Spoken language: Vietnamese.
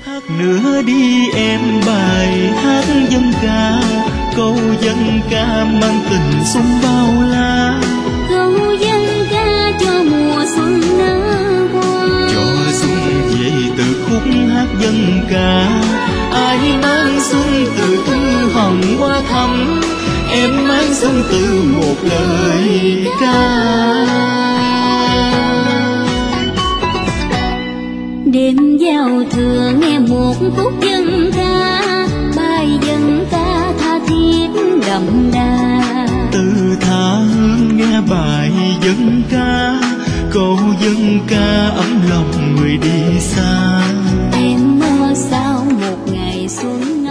Hát nữa đi em bài hát dân ca, câu dân ca mang tình xuân bao la. Câu dân ca cho mùa xuân nở hoa, cho xuân về từ khúc hát dân ca. Ai mang xuân từ thư hồng qua thắm, em mang xuân từ một lời ca. Đêm giao thừa nghe một khúc dân ca, bài dân ca tha thiết đậm đà. Từ tha hương nghe bài dân ca, câu dân ca ấm lòng người đi xa. Em mơ sao một ngày xuân